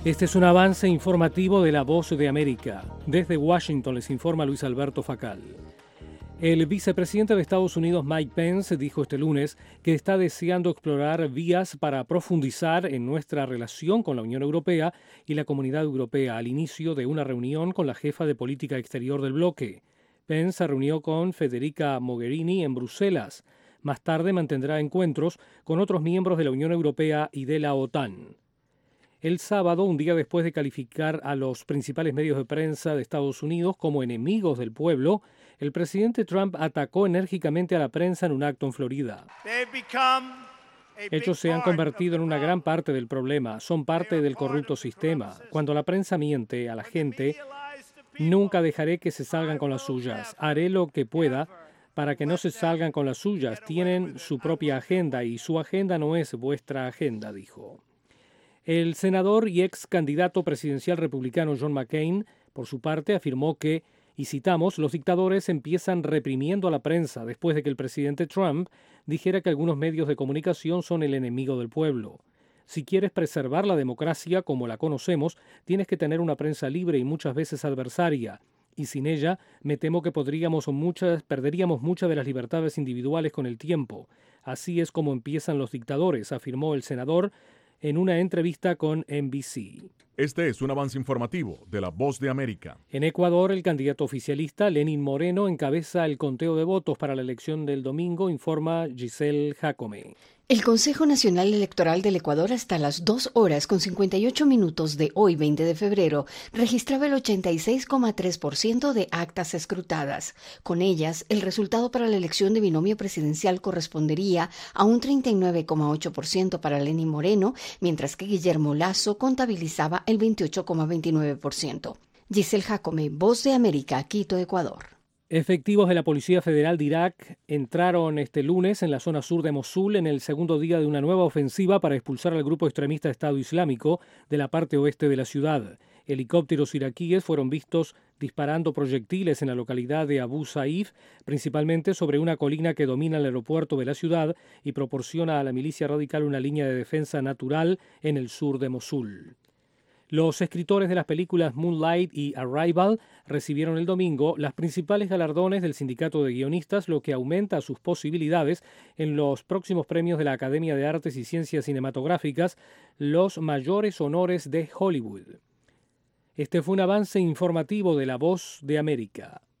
Este es un avance informativo de La Voz de América. Desde Washington les informa Luis Alberto Facal. El vicepresidente de Estados Unidos, Mike Pence, dijo este lunes que está deseando explorar vías para profundizar en nuestra relación con la Unión Europea y la Comunidad Europea al inicio de una reunión con la jefa de política exterior del bloque. Pence se reunió con Federica Mogherini en Bruselas. Más tarde mantendrá encuentros con otros miembros de la Unión Europea y de la OTAN. El sábado, un día después de calificar a los principales medios de prensa de Estados Unidos como enemigos del pueblo, el presidente Trump atacó enérgicamente a la prensa en un acto en Florida. Ellos se han convertido en una gran parte del problema, son parte del corrupto sistema. Cuando la prensa miente a la gente, nunca dejaré que se salgan con las suyas. Haré lo que pueda para que no se salgan con las suyas. Tienen su propia agenda y su agenda no es vuestra agenda, dijo. El senador y ex candidato presidencial republicano John McCain, por su parte, afirmó que, y citamos, los dictadores empiezan reprimiendo a la prensa después de que el presidente Trump dijera que algunos medios de comunicación son el enemigo del pueblo. Si quieres preservar la democracia como la conocemos, tienes que tener una prensa libre y muchas veces adversaria. Y sin ella, me temo que perderíamos muchas de las libertades individuales con el tiempo. Así es como empiezan los dictadores, afirmó el senador en una entrevista con NBC. Este es un avance informativo de La Voz de América. En Ecuador, el candidato oficialista Lenín Moreno encabeza el conteo de votos para la elección del domingo, informa Giselle Jacome. El Consejo Nacional Electoral del Ecuador hasta las 2:58 de hoy, 20 de febrero, registraba el 86,3% de actas escrutadas. Con ellas, el resultado para la elección de binomio presidencial correspondería a un 39,8% para Lenín Moreno, mientras que Guillermo Lasso contabilizaba el 28,29%. Giselle Jacome, Voz de América, Quito, Ecuador. Efectivos de la Policía Federal de Irak entraron este lunes en la zona sur de Mosul en el segundo día de una nueva ofensiva para expulsar al grupo extremista Estado Islámico de la parte oeste de la ciudad. Helicópteros iraquíes fueron vistos disparando proyectiles en la localidad de Abu Saif, principalmente sobre una colina que domina el aeropuerto de la ciudad y proporciona a la milicia radical una línea de defensa natural en el sur de Mosul. Los escritores de las películas Moonlight y Arrival recibieron el domingo los principales galardones del sindicato de guionistas, lo que aumenta sus posibilidades en los próximos premios de la Academia de Artes y Ciencias Cinematográficas, los mayores honores de Hollywood. Este fue un avance informativo de La Voz de América.